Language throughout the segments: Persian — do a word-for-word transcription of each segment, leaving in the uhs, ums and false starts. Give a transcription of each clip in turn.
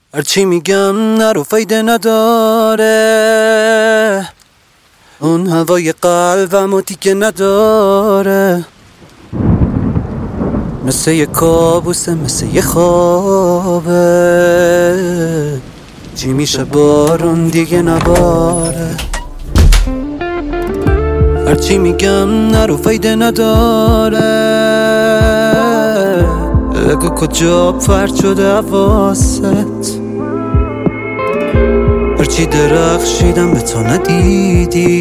هرچی میگم نرو فایده نداره، اون هوای قلبمو دیگه نداره. مثل یه کابوسه، مثل یه خوابه، چی میشه بارون دیگه نباره. هرچی میگم نرو فایده نداره، بگو کجا پرت شده حواست. هرچی درخشیدم به تو ندیدی،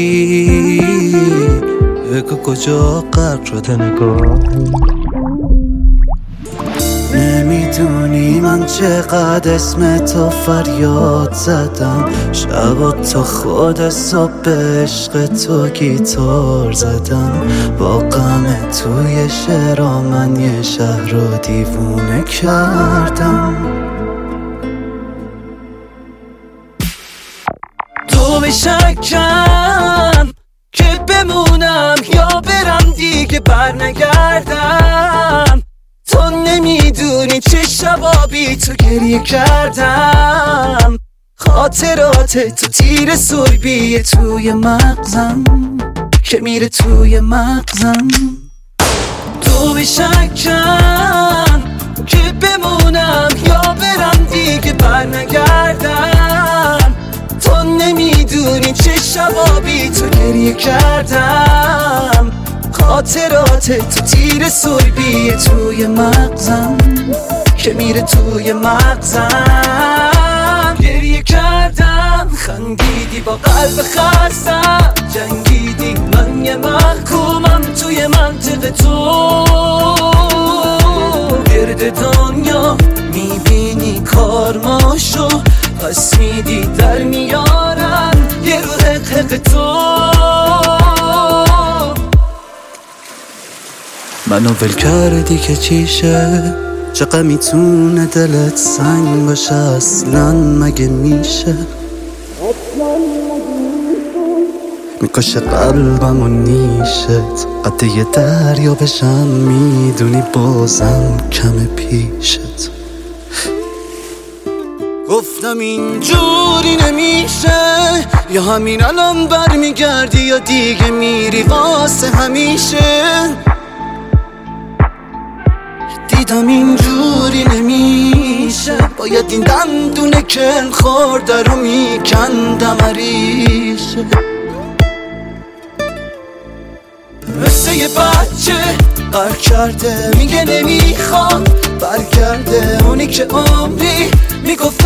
بگو کجا غرق شده نگاهی. نمیدونی من چقدر اسم تو فریاد زدم، شبا تا خود صبح به عشق تو گیتار زدم. با غم توی شعرها من یه شهر رو دیوونه کردم. تو به شکم که بمونم یا برم دیگه برنگردم. تو نمیدونی چه شبا بی تو گریه کردم. خاطرات تو تیر سربیه توی مغزم که میره توی مغزم. تو به شکم که بمونم یا برم دیگه برنگردم. تو نمیدونی چه شبا بی تو گریه کردم. خاطرات تو تیر سربیه توی مغزم که میره توی مغزم. گریه کردم، خندیدی با قلب خستم، جنگیدی من یه محکومم توی منطقه تو. گرد دنیا میبینی کارماشو، پس میدی در میارن یه رو حق تو. منو ول کردی که چیشه، چقدر میتونه دلت سنگ باشه اصلا مگه میشه. میکشه قلبم و نیشت، قد یه دریا بشم میدونی بازم کم پیشت. گفتم اینجوری نمیشه، یا همین الان برمیگردی یا دیگه میری واسه همیشه. دیدم اینجوری نمیشه، باید این دندونه که خورده رو میکندم عریشه. مثل یه بچه قرق کرده میگه نمیخواد برگرده، اونی که عمری میگفت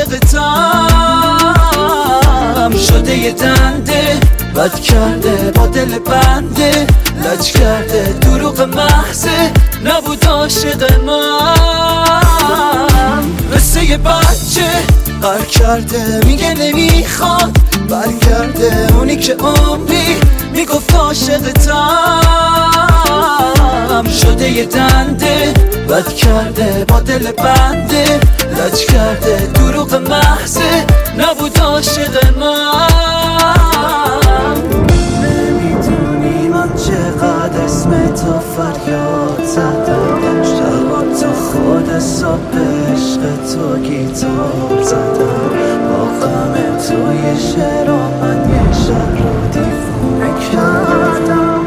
عاشقتم. شده یه دنده بد کرده با دل بنده، لج کرده دروغ محضه نبود عاشق من. مثل یه بچه قرق کرده میگه نمیخواد برگرده، اونی که عمری میگفت عاشقتم. شده یه دنده بد کرده با دل بنده، لج کرده دروغ محضه نبود عاشق من. نمیدونی من چقدر اسم تو فریاد زدم، شبا تا خود صبح به عشق تو گیتار زدم. با غم توی شعرها من یه شهر رو دیوونه کردم.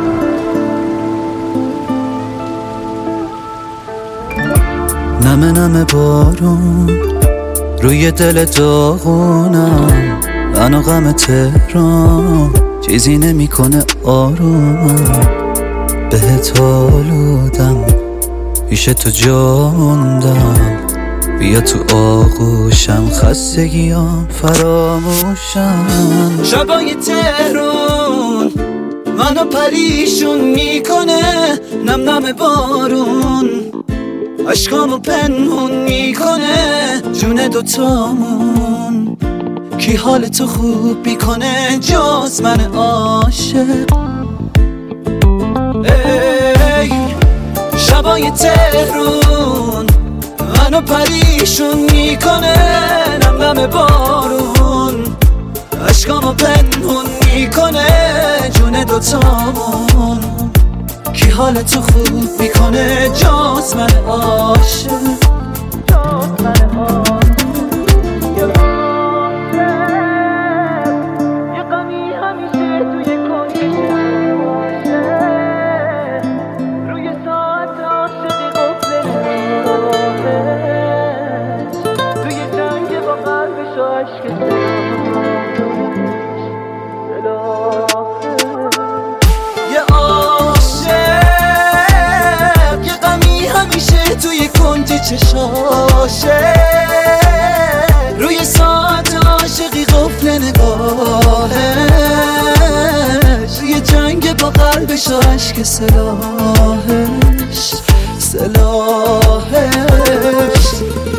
نمه نمه بارون روی دل داغونم، من و غم تهران چیزی نمیکنه آروم. بهت آلودم پیش تو جا موندم، بیا تو آغوشم خستگیام فراموشم. شبای تهران منو پریشون میکنه، نم نم بارون عشقامو پنهون میکنه. جون دوتامون کی حالتو خوب میکنه جز من عاشق. ای شبای تهرون منو پریشون میکنه، نم نم بارون عشقامو پنهون میکنه. جون دوتامون کی حالتو خوب میکنه جز من عاشق. که سلاحش سلاحش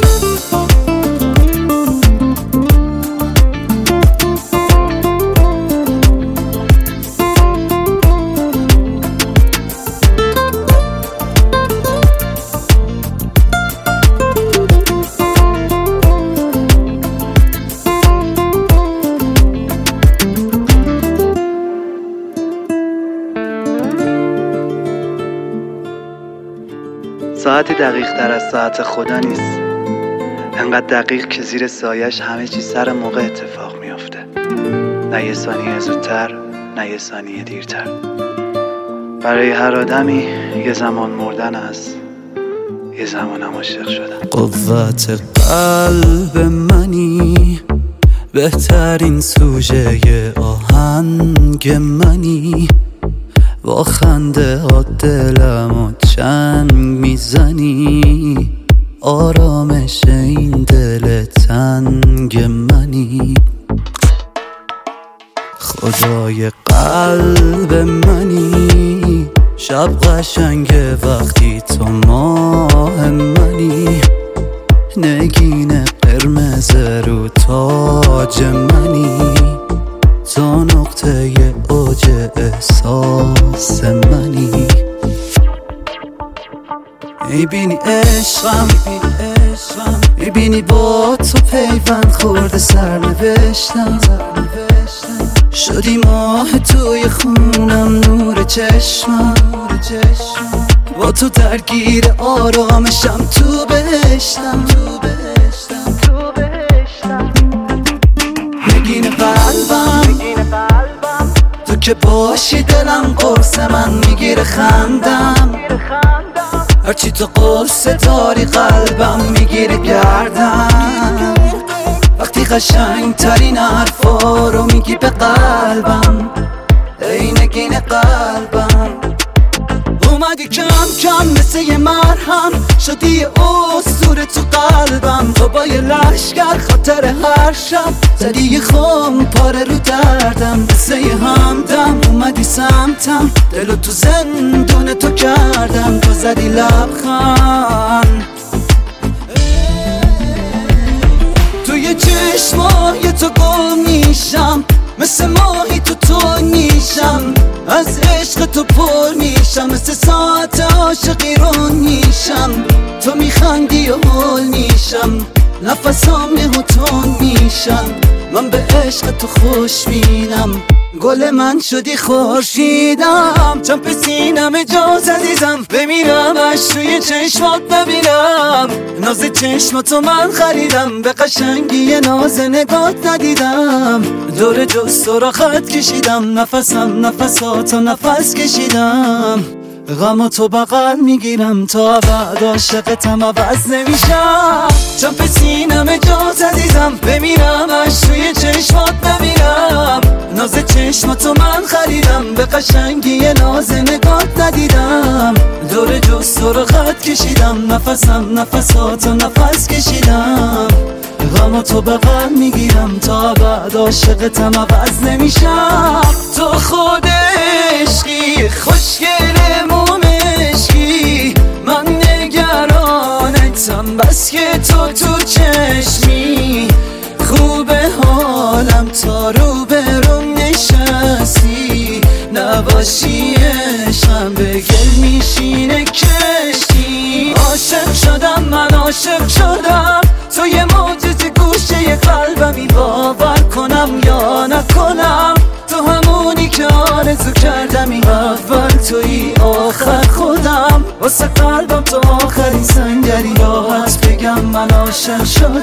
ساعتی دقیق تر از ساعت خدا نیست، انقدر دقیق که زیر سایش همه چی سر موقع اتفاق میافته، نه یه ثانیه زودتر نه یه ثانیه دیرتر. برای هر آدمی یه زمان مردن است، یه زمان عاشق شدن. قوت قلب منی، بهترین سوژه آهنگ منی، با خنده ها دلمو چنگ میزنی، آرامش این دل تنگ منی. خدای قلب منی، شب قشنگه وقتی تو ماه منی، نگین قرمز رو تاج منی، تو نقطه اوج احساس منی. میبینی عشقم، میبینی با تو پیوند خورده سرنوشتم، شدی ماه توی خونم، نور چشمم، با تو درگیر آرامشم، تو بهشتم، نگین قلبم، تو که باشی دلم قرص من میگیره خندم، هرچی تو قصه داری قلبم میگیره گردم، وقتی قشنگ ترین حرفا رو میگی به قلبم، ای نگین قلبم. اومدی کم کم مثل یه مرهم، شدی یه اسطوره تو قلبم، تو با یه لشگر خاطر هر شب زدی یه خم پاره رو دردم، مثل یه همدم اومدی سمتم، دلو تو زندون تو کردم، تو زدی لبخند توی چشمای تو گم میشم، مثل ماهی تو تو نیشم، از عشق تو پر میشم، مثل ساعت عاشقی رون میشم، تو میخندی و حل میشم، نفسام نهوتون میشم، من به عشق تو خوش بینم، گل من شدی خورشیدم، چون به سینم اجاز عزیزم، بمیرم اش توی چشمات ببینم، ناز چشماتو من خریدم، به قشنگی ناز نگات ندیدم، دور جست و را خط کشیدم، نفسم نفساتو نفس کشیدم، غم تو بغل میگیرم، تا بعد عاشقتم عوض نمیشم، چون به سینم اجاز عزیزم، بمیرم اش توی چشمات ببینم، ناز چشماتو من خریدم، به قشنگی ناز نگات ندیدم، دور جست و را خط کشیدم، نفسم نفساتو نفس کشیدم، غم تو بغل میگیرم، تا بعد عاشقتم عوض نمیشم، تو خود عشقی خوشگل مومشکی، من نگرانتم بس که تو تو چشمی، خوبه حالم تا رو برم نشستی، نباشی عشقم به گل میشینه کشتی، عاشق شدم من عاشق شدم، تو یه معجزه گوشه قلبمی، باور کنم یا نکنم، تو همونی که آرزو کردم، این اول توی آخر خودم، واسه قلبم تو آخرین سنگری، راحت بگم من عاشق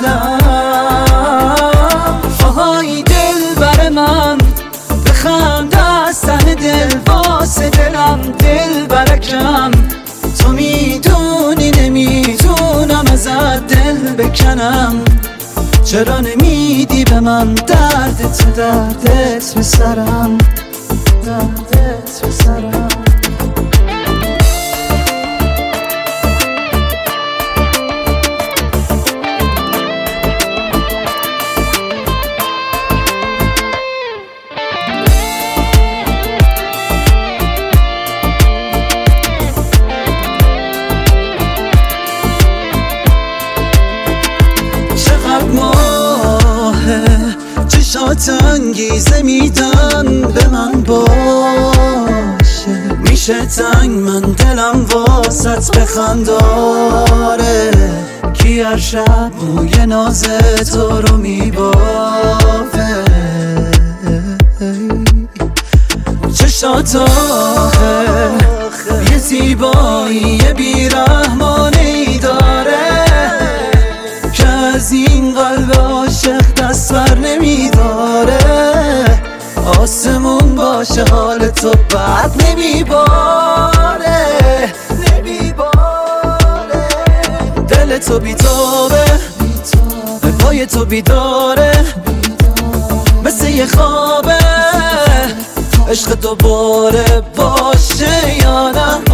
شدم. آهای دل بر من بخند از ته دل، واسه دلم دل برکم، تو میدونی نمیتونم ازت دل بکنم، چرا نمیدی به من دردت تو دردت به سرم، دردت به سرم. انگیزه میدن به من باشه. میشه تنگ من دلم واسط بخنداره، کی هر شب موی ناز تو رو میبافه. چشات آخه یه زیبایی بیرحمانه‌ای داره که از این قلب عاشق دست بر نمیداره. آسمون باشه حال تو بد نمیباره، نمیباره. دل تو بیتابه، به پای تو بیداره، مثل یه خوابه. عشق دوباره باشه یا نه؟